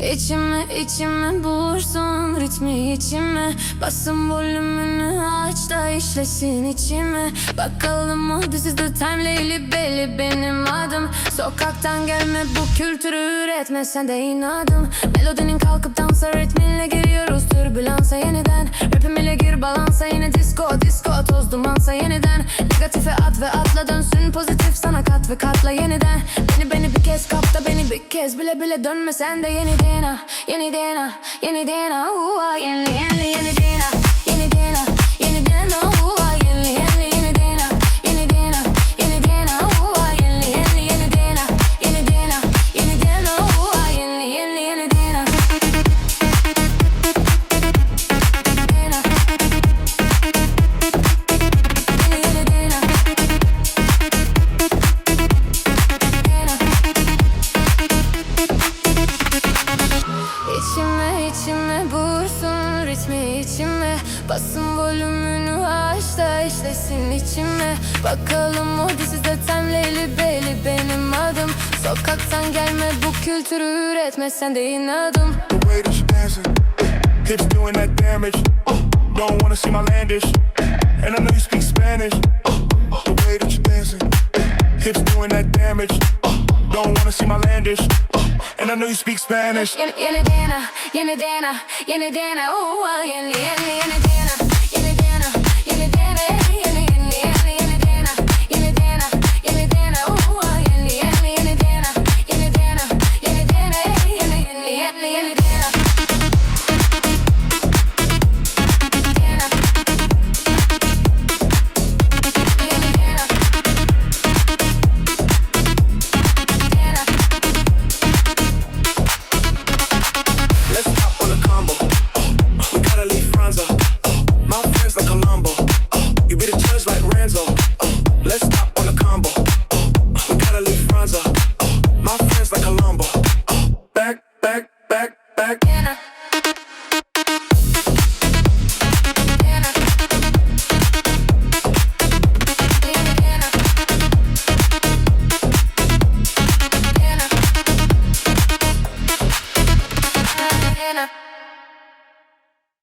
İçime bulursun ritmi içime. Basın volümünü aç da işlesin içime. Bakalım o this is the time Leyli belli benim adım. Sokaktan gelme bu kültürü üretme sen de inadım. Melodinin kalkıp dansa ritminle giriyoruz türbülansa yeniden. Rapim ile gir balansa yine disco toz dumansa yeniden. Negatife at ve atla dönsün pozitif sana kat ve katla yeniden. Beni bir kez kapta beni bir kez bile dönme sen de yeniden ah. Yeniden ah, yeniden ah, yeni yeniden ah, yeniden ah, yeniden ah, yeniden ah, yeniden ah, yeniden ah, yeniden ah, yeniden ah, yeniden ah, yeniden ah, yeniden ah. İçime vursun ritmi içime. Basın volümünü aç da işlesin içime. Bakalım o this is the time Leyli belli benim adım. Sokaktan gelme bu kültürü üretme sen de inadım. The way that she dancing, hips doing that damage. Don't wanna see my landish, and I know you speak Spanish. The way that you dancing, hips doing that damage. Don't wanna see my landish, and I know you speak Spanish. Yeniden ah, yeniden ah, yeniden ah, yeniden ah, yeniden ah, yeniden ah, yeniden ah, yeniden ah, yeniden ah, yeniden ah, yeniden ah, yeniden ah, yeniden ah, yeniden.